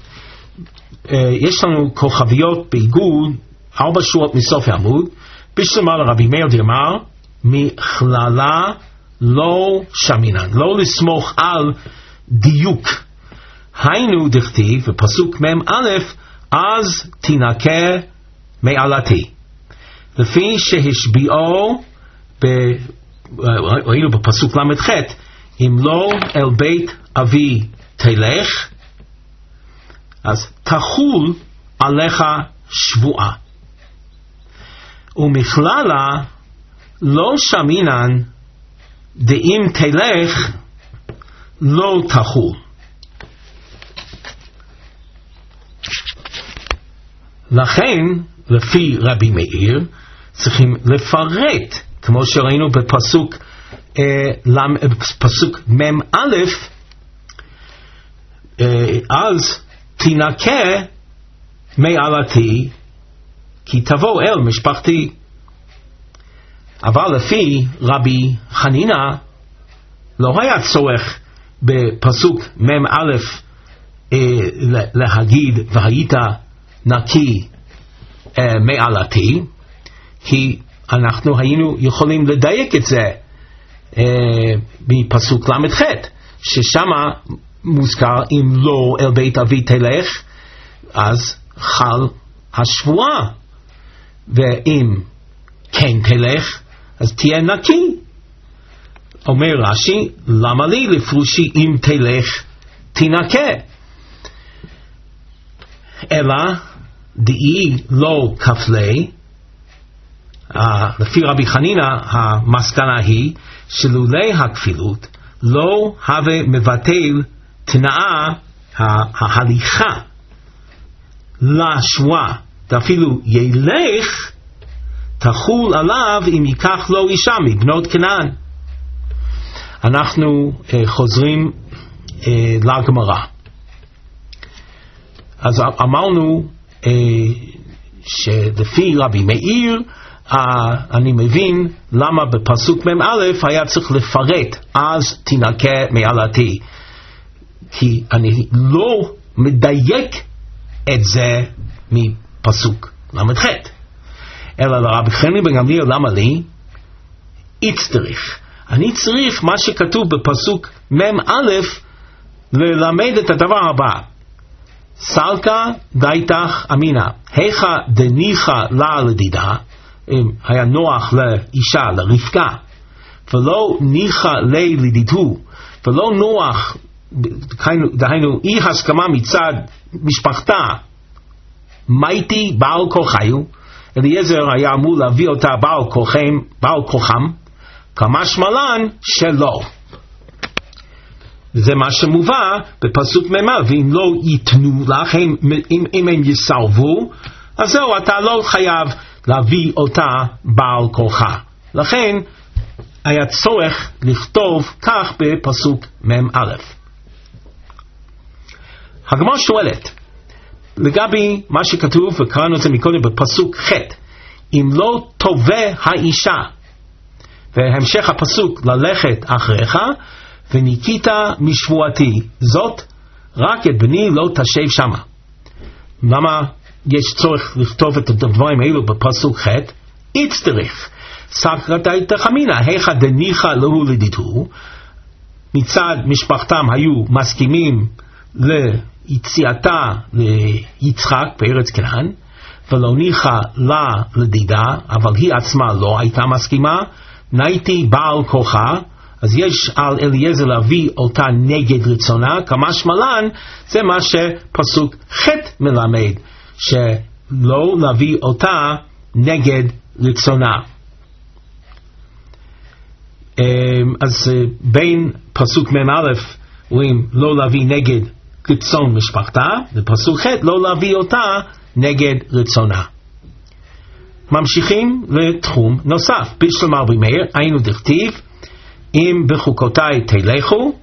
[SPEAKER 1] יש לנו כוכביות בעיגול 4 שורות מסוף העמוד. בשלמה לרבי מאיר דאמר, מכללה לא שמינן, לא לסמוך על דיוק. היינו דכתיב בפסוק מ"א, אז תנקה מעלתי. לפי שהשביעו, ראינו בפסוק למ"ח, אם לא אל בית אבי תלך, אז תחול עליך שבועה. ומכללה לא שמינן דאם תלך לא תחול. לכן, לפי רבי מאיר, צריכים לפרט, כמו שראינו בפסוק מ"א, אז תנקה מעלתי, כי תבוא אל משפחתי. אבל לפי רבי חנינא, לא היה צורך בפסוק מ"א להגיד והיית נקי מעלתי, כי אנחנו היינו יכולים לדייק את זה מפסוק למ"ח, ששמה מוזכר אם לא אל בית אבי תלך, אז חל השבועה, ואם כן תלך אז תהיה נקי. אומר רש"י, למה לי לפרושי אם תלך תנקה? אלא דאי לא כפלי, לפי רבי חנינא המסקנה היא שלולי הכפילות לא הווה מבטל תנאה ההליכה לשבועה, ואפילו ילך תחול עליו אם ייקח לו אישה מבנות כנען. אנחנו חוזרים לגמרא. אז אמרנו שלפי רבי מאיר, אני מבין למה בפסוק מ"א היה צריך לפרט אז תנקה מעלתי, כי אני לא מדייק את זה מפסוק למ"ח. אלא לרבי חנינא בן גמליאל, למה לי? אני צריך מה שכתוב בפסוק מ"א ללמד את הדבר הבא. סלקה דייתך אמינה, היכא דניחא לה לדידה, היה נוח לאישה, לרבקה, ולא ניחא לי לדידו, ולא נוח, דהיינו אי הסכמה מצד משפחתה, מייתי בעל כורחיו, אליעזר היה אמור להביא אותה בעל כוחם, כמשמע לן שלא. זה מה שמובא בפסוק מ"א, ואם לא ייתנו לך, אם הם יסרבו, אז זהו, אתה לא חייב להביא אותה בעל כוחה. לכן היה צורך לכתוב כך בפסוק מ"א. הגמרא שואלת, לגבי מה שכתוב, וקראנו את זה מקודם בפסוק ח', אם לא תובע האישה, והמשך הפסוק ללכת אחריך, וניקית משבועתי, זאת רק את בני לא תשב שמה. למה יש צורך לכתוב את הדברים האלו בפסוק ח'? הצטריך סקרא דייתך אמינה, היכא דניחא להו לדידו, מצד משפחתם היו מסכימים ליציאתה ליצחק בארץ כנען, ולא ניחא לה לדידה, אבל היא עצמה לא הייתה מסכימה, נייתי בעל כוחה, אז יש על אליעזר להביא אותה נגד רצונה, כמשמע לן, זה מה שפסוק ח' מלמד, שלא להביא אותה נגד רצונה. אז בין פסוק מ"א רואים לא להביא נגד רצון משפחתה, ופסוק ח' לא להביא אותה נגד רצונה. ממשיכים לתחום נוסף. בשלמה רבי מאיר, היינו דכתיב, אם בחוקותיי תלכו,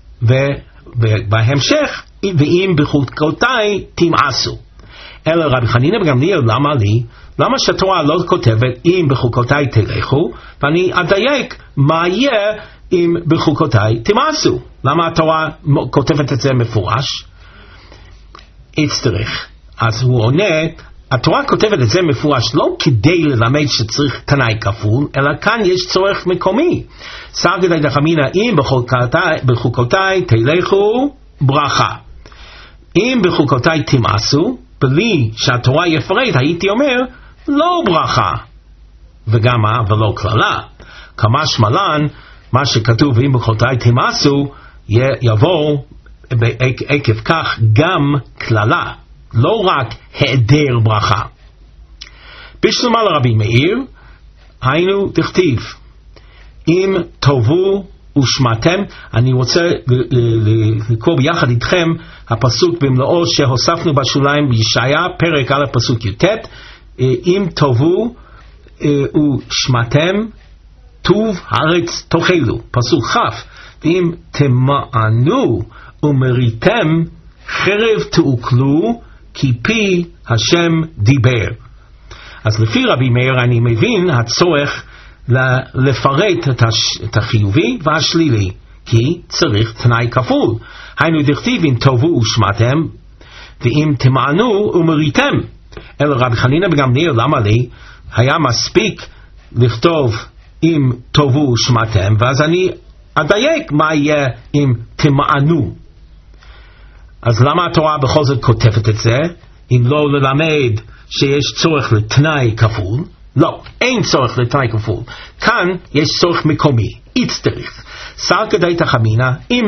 [SPEAKER 1] ובהמשך, ואם בחוקותיי תמעשו. אלא רבי חנינא בן גמליאל, למה לי? למה שהתורה לא כותבת אם בחוקותיי תלכו, ואני אדייק מה יהיה אם בחוקותיי תמעשו? למה התורה כותבת את זה מפורש? הצטריך. אז הוא עונה, התורה כותבת את זה מפורש לא כדי ללמד שצריך תנאי כפול, אלא כאן יש צורך מקומי. סגא דאיתך אמינא אם בחוקותיי תלכו ברכה. אם בחוקותיי תמאסו, בלי שהתורה יפרט, הייתי אומר לא ברכה. וגם מה? ולא כללה. כמשמע לן, מה שכתוב אם בחוקותיי תמאסו, יבוא עקב כך גם כללה. לא רק היעדר ברכה. בשלמה לרבי מאיר, היינו דכתיב, אם תאהבו ושמעתם, אני רוצה לקרוא ביחד איתכם הפסוק במלואו שהוספנו בשוליים בישעיה, פרק א' פסוק י"ט, אם תאהבו ושמעתם, טוב הארץ תאכלו, פסוק כ', ואם תמענו ומריתם, חרב תאכלו, כי פי השם דיבר. אז לפי רבי מאיר אני מבין הצורך לפרט את החיובי והשלילי, כי צריך תנאי כפול. היינו דכתיב אם תאהבו ושמעתם, ואם תמענו ומריתם. אלא רבי חנינא בגמליאל למה לי? היה מספיק לכתוב אם תאהבו ושמעתם, ואז אני אדייק מה יהיה אם תמענו. אז למה התורה בכל זאת כותבת את זה, אם לא ללמד שיש צורך לתנאי כפול? לא, אין צורך לתנאי כפול. כאן יש צורך מקומי, יצטריך. סגא דאיתך אמינא, אם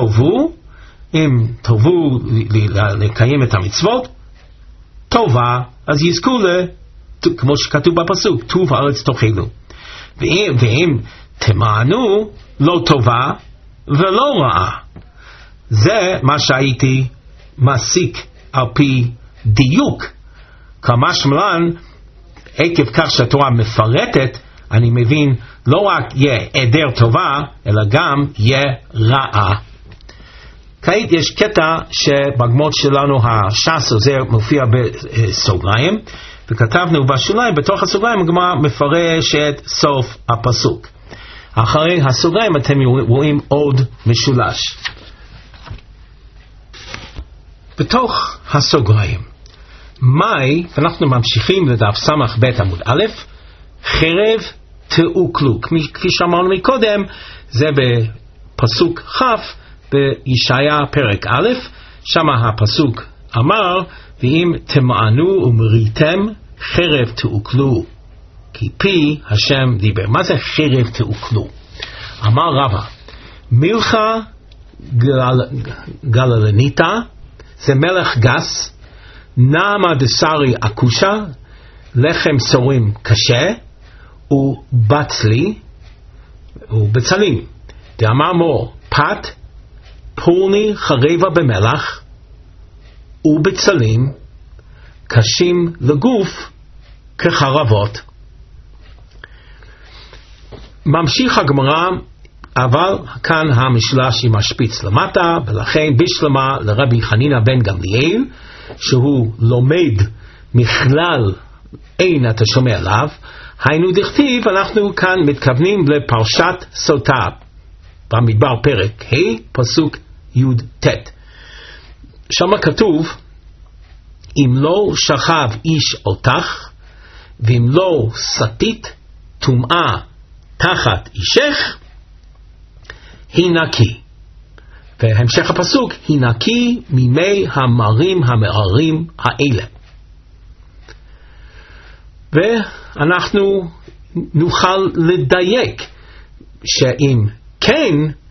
[SPEAKER 1] תאהבו לקיים את המצוות, טובה, אז יזכו כמו שכתוב בפסוק, טוב הארץ תאכלו. ואם תמענו, לא טובה ולא רעה. זה מה שהייתי מעסיק על פי דיוק. כמשמע לן, עקב כך שהתורה מפרטת, אני מבין לא רק יהיה היעדר טובה, אלא גם יהיה רעה. כעת יש קטע שבגמות שלנו הש"ס עוזר מופיע בסוגריים, וכתבנו בשוליים, בתוך הסוגריים הגמרא מפרש את סוף הפסוק. אחרי הסוגריים אתם רואים עוד משולש. בתוך הסוגריים, מאי, ואנחנו ממשיכים לדף סמך ב' עמוד א', חרב תאכלו. כפי שאמרנו מקודם, זה בפסוק כ' בישעיה פרק א', שם הפסוק אמר, ואם תמענו ומריתם, חרב תאכלו, כי פי השם דיבר. מה זה חרב תאכלו? אמר רבא, מלכה גללניתא, זה מלך גס, נעמה דסרי אקושה, לחם סורים קשה, ובצלים. דאמר מור, פת, פורני חרבה במלח, ובצלים, קשים לגוף כחרבות. ממשיך הגמרא, אבל כאן המשולש עם השפיץ למטה, ולכן בשלמה לרבי חנינא בן גמליאל, שהוא לומד מכלל אין אתה שומע עליו, היינו דכתיב, אנחנו כאן מתכוונים לפרשת סוטה, במדבר פרק ה' פסוק י"ט. שם כתוב, אם לא שכב איש אותך, ואם לא סטית טומאה תחת אישך, היא נקי. והמשך הפסוק, היא נקי ממי המרים המערים האלה. ואנחנו נוכל לדייק שאם כן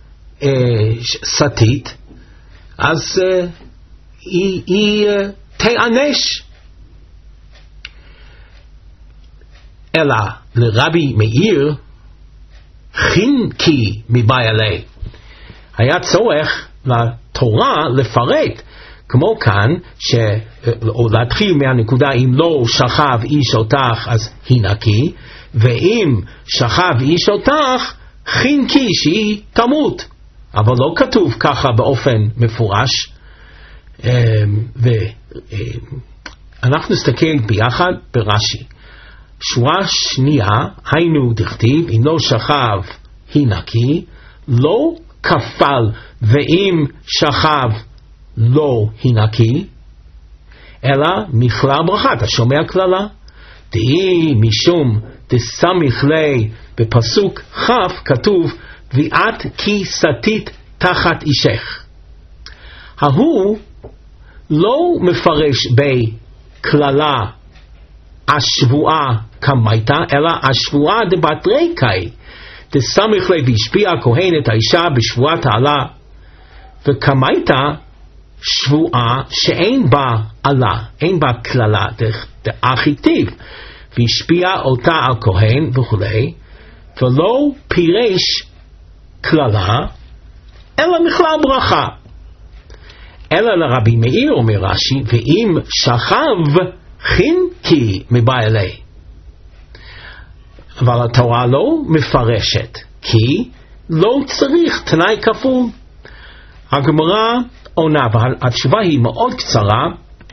[SPEAKER 1] סטית, אז היא תענש. אלא לרבי מאיר, חינקי מבעלי. היה צורך לתורה לפרט, כמו כאן, או להתחיל מהנקודה, אם לא שכב איש אותך, אז היא נקי, ואם שכב איש אותך, חינקי שהיא תמות. אבל לא כתוב ככה באופן מפורש, ואנחנו נסתכל ביחד ברש"י. שורה שנייה, היינו דכתיב, אם לא שכב היא נקי, לא כפל ואם שכב לא היא נקי, אלא מכלל ברכה. אתה שומע כללה? דהי משום דסמיך לי, בפסוק כ' כתוב ואת כי סטית תחת אישך. ההוא לא מפרש בכללה השבועה כמייתה, אלא השבועה דבטריקאי דסמיך לי, והשפיע הכהן את האישה בשבועת העלה, וכמייתה שבועה שאין בה עלה, אין בה כללה, דאחיטיב, והשפיע אותה על כהן וכולי, ולא פירש כללה אלא מכלל ברכה. אלא לרבי מאיר אומר רש"י, ואם שכב חינקי מבעלי. אבל התורה לא מפרשת, כי לא צריך תנאי כפול. הגמרא עונה, והתשובה היא מאוד קצרה.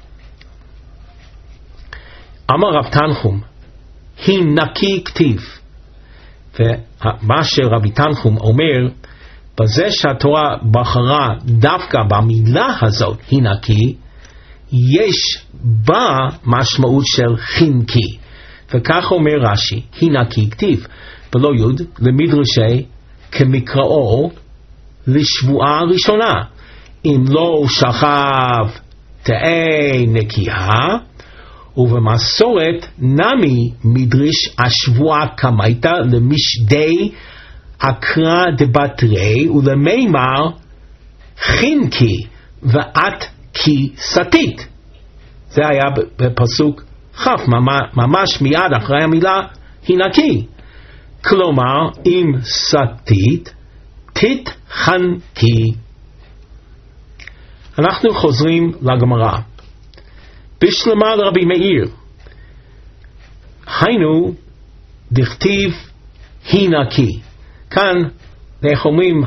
[SPEAKER 1] אמר רב תנחום, היא נקי כתיב. ומה שרבי תנחום אומר, בזה שהתורה בחרה דווקא במילה הזאת, היא נקי, יש בה משמעות של חינקי. וכך אומר רש"י, היא נקי כתיב, ולא יוד למדרשי כמקראו לשבועה ראשונה. אם לא שכב תהא נקייה, ובמסורת נמי מדרש השבועה כמייתה למשדי אקרא דבטרי ולמימר חינקי ואת כי סטית. זה היה בפסוק כ', ממש מיד אחרי המילה הינקי. כלומר, אם סטית תתחנקי. אנחנו חוזרים לגמרא. בשלמה לרבי מאיר, היינו דכתיב הינקי. כאן אנחנו אומרים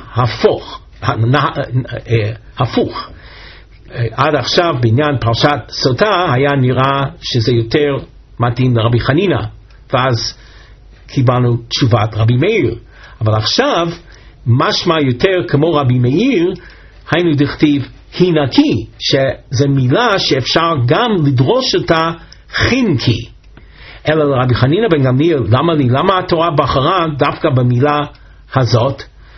[SPEAKER 1] הפוך. עד עכשיו בעניין פרשת סוטה היה נראה שזה יותר מתאים לרבי חנינה, ואז קיבלנו תשובת רבי מאיר. אבל עכשיו משמע יותר כמו רבי מאיר, היינו דכתיב הינקי, שזו מילה שאפשר גם לדרוש אותה חינקי. אלא לרבי חנינה בן גמליאל, למה התורה בחרה דווקא במילה הזאת?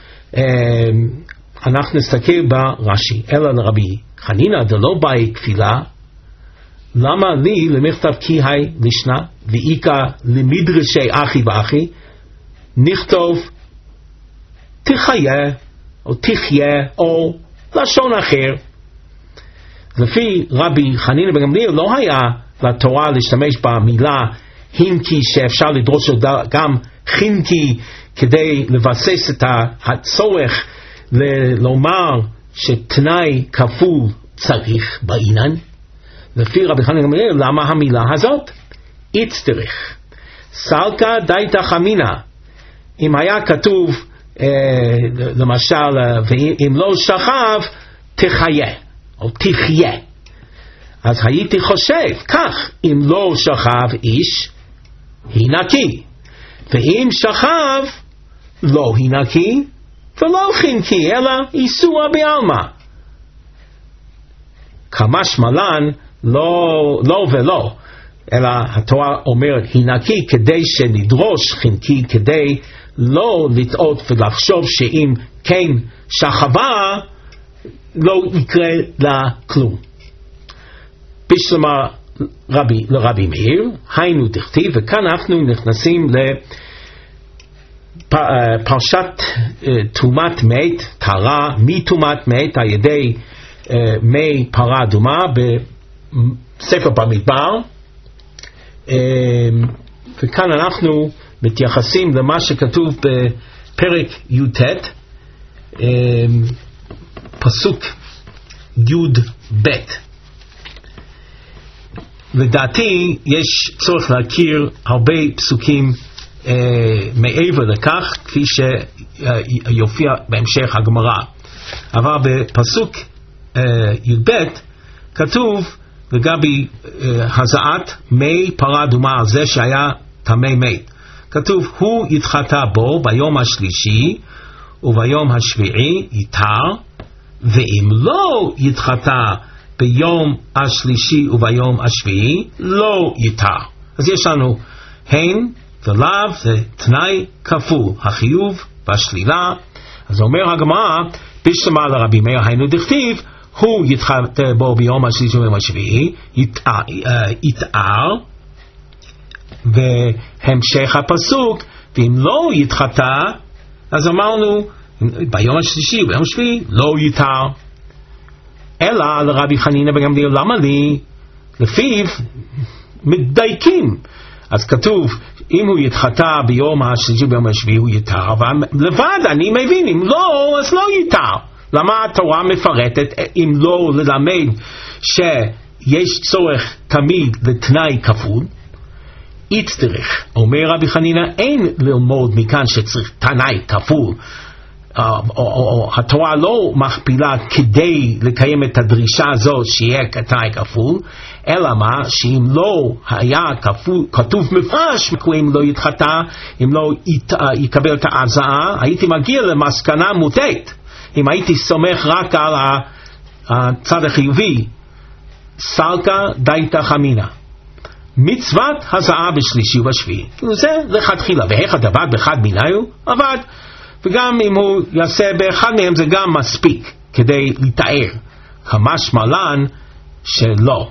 [SPEAKER 1] אנחנו נסתכל ברש"י. אלא לרבי חנינה דלא באי כפילה, למה לי למכתב כי היי לשנה ואיקה למדרשי אחי ואחי נכתוב תחיה או תחיה או לשון אחר. לפי רבי חנינה בן גמליאל לא היה לתורה להשתמש במילה הינקי, שאפשר לדרוש גם חינקי כדי לבסס את הצורך לומר שתנאי כפול צריך בעניין. לפי רבי חנינה בן גמליאל, למה המילה הזאת? יצטרך סלקה דייתא חמינה. אם היה כתוב למשל ואם לא שכב תחיה או תחיה, אז הייתי חושב כך, אם לא שכב איש הינקי, ואם שכב לא הינקי ולא חינקי אלא איסור בעלמא. כמשמע לן לא ולא, אלא התורה אומרת הינקי כדי שנדרוש חינקי, כדי לא לטעות ולחשוב שאם כן שכבה לא יקרה לה כלום. בשלמה לרבי מאיר, היינו דכתיב, וכאן אנחנו נכנסים לפרשת תרומת מת, טהרה מתרומת מת על ידי מי פרה אדומה בספר במדבר, וכאן אנחנו מתייחסים למה שכתוב בפרק י"ט, פסוק י"ב. לדעתי יש צורך להכיר הרבה פסוקים מעבר לכך, כפי שיופיע בהמשך הגמרא. אבל בפסוק י"ב כתוב לגבי הזעת מי פרה אדומה, על זה שהיה טמא מת. כתוב הוא יתחטא בו ביום השלישי וביום השביעי יתר, ואם לא יתחטא ביום השלישי וביום השביעי לא ייטר. אז יש לנו הן ולאו, זה תנאי כפול, החיוב והשלילה. אז אומר הגמרא, בשלמה לרבי מאיר היינו דכתיב, הוא יתחתן בו ביום השלישי וביום השביעי, יתאר, והמשך הפסוק, ואם לא יתחתן, אז אמרנו, ביום השלישי וביום השביעי לא יתאר. אלא לרבי חנינא בן גמליאל, למה לי? לפיו מדייקים. אז כתוב, אם הוא יתחתן ביום השלישי וביום השביעי הוא יתאר, ולבד אני מבין, אם לא, אז לא יתאר. למה התורה מפרטת, אם לא ללמד שיש צורך תמיד לתנאי כפול? יצטרך, אומר רבי חנינא, אין ללמוד מכאן שצריך תנאי כפול, או התורה לא מכפילה כדי לקיים את הדרישה הזאת שיהיה תנאי כפול, אלא מה? שאם לא היה כתוב מפרש, אם לא יתחתן, אם לא יקבל את ההזעה, הייתי מגיע למסקנה מוטעת. אם הייתי סומך רק על הצד החיובי, סלקא דייתא חמינא, מצוות הזעה בשלישי ובשביעי. זה לכתחילה, ואיך הדבר באחד מיניו עבד, וגם אם הוא יעשה באחד מהם זה גם מספיק כדי לתאר. כמשמע לן שלא.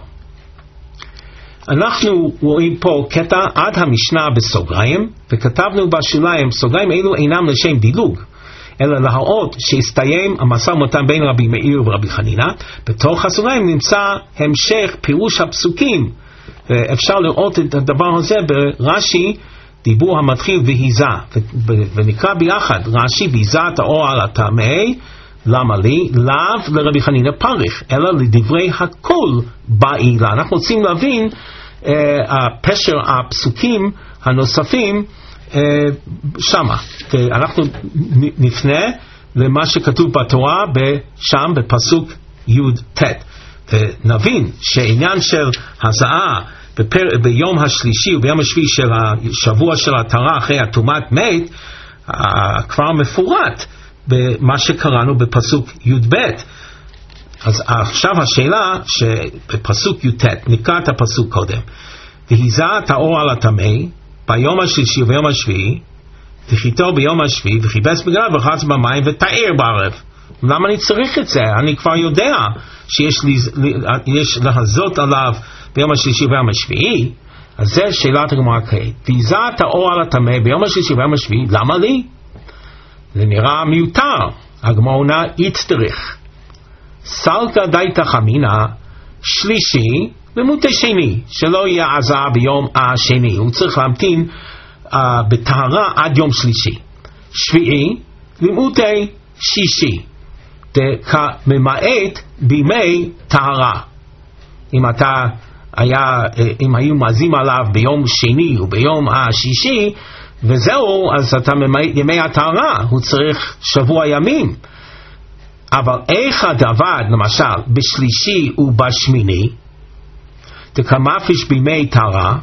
[SPEAKER 1] אנחנו רואים פה קטע עד המשנה בסוגריים, וכתבנו בשוליים, סוגריים אלו אינם לשם דילוג, אלא להראות שהסתיים המשא ומתן בין רבי מאיר ורבי חנינא. בתוך הסוגריים נמצא המשך פירוש הפסוקים, ואפשר לראות את הדבר הזה ברש"י, דיבור המתחיל והיזה, ונקרא ביחד רש"י, והיזה את האור על הטמא, למה לי? לאו לרבי חנינא פריך, אלא לדברי הכל בעילה. אנחנו רוצים להבין פשר הפסוקים הנוספים שמה. אנחנו נפנה למה שכתוב בתורה שם בפסוק י"ט, ונבין שעניין של הזעה ביום השלישי וביום השביעי של השבוע של התרה אחרי הטומאת מת כבר מפורט במה שקראנו בפסוק י"ב. אז עכשיו השאלה שבפסוק י"ט, נקרא את הפסוק קודם, והיזה את האור על הטמא ביום השלישי וביום השביעי, וחיתו ביום השביעי, וחיפש בגדיו ורחץ במים ותאר בערב. למה אני צריך את זה? אני כבר יודע שיש להזות עליו ביום השלישי וביום השביעי. אז זה שאלת הגמרא כעת. והיזה את האור על הטמא ביום השלישי וביום השביעי, למה לי? זה נראה מיותר. הגמרא עונה יצטרך. סלקא דייתא חמינא, שלישי ומוטי שני, שלא יהיה הזעה ביום השני, הוא צריך להמתין בטהרה עד יום שלישי. שביעי ומוטי שישי, ממעט בימי טהרה. אם היו מעזים עליו ביום שני וביום השישי וזהו, אז אתה ממעט ימי הטהרה, הוא צריך שבוע ימים. אבל איך הדבר, למשל, בשלישי ובשמיני, תקמפיש בימי טהרה,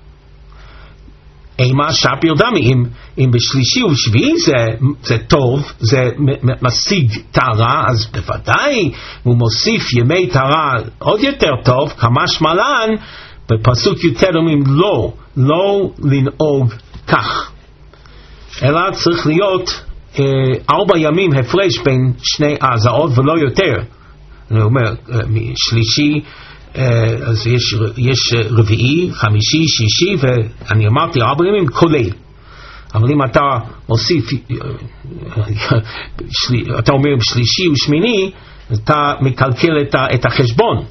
[SPEAKER 1] אימה שפיר דמי, אם בשלישי ובשביעי זה טוב, זה משיג טהרה, אז בוודאי הוא מוסיף ימי טהרה עוד יותר טוב, כמשמע לן, בפסוק י"ט אומרים לא לנהוג כך, אלא צריך להיות 4 ימים הפרש בין שני ההזעות ולא יותר. אני אומר, שלישי, אז יש רביעי, חמישי, שישי, ואני אמרתי 4 ימים כולל. אבל אם אתה מוסיף, אתה אומר שלישי ושמיני, אתה מקלקל את החשבון.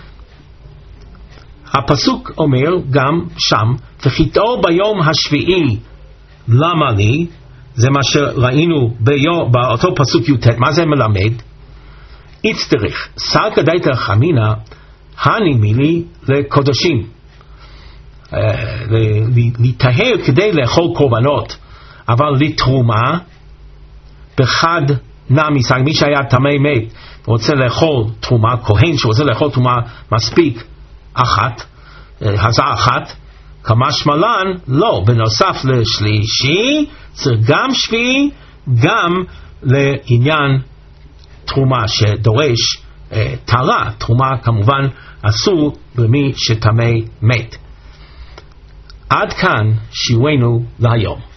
[SPEAKER 1] הפסוק אומר גם שם, וחיתו ביום השביעי, למה לי? זה מה שראינו באותו פסוק י"ט. מה זה מלמד? יצטרך. סלקא דייתא חמינא, הני מילי לקודשים, להיטהר כדי לאכול קורבנות, אבל לתרומה בחד נמי. מי שהיה טמא מת רוצה לאכול תרומה, כהן שרוצה לאכול תרומה מספיק אחת, הזעה אחת, כמשמע לן לא, בנוסף לשלישי צריך גם שביעי, גם לעניין תרומה שדורש טהרה, תרומה כמובן אסור למי שטמא מת. עד כאן שיעורנו להיום.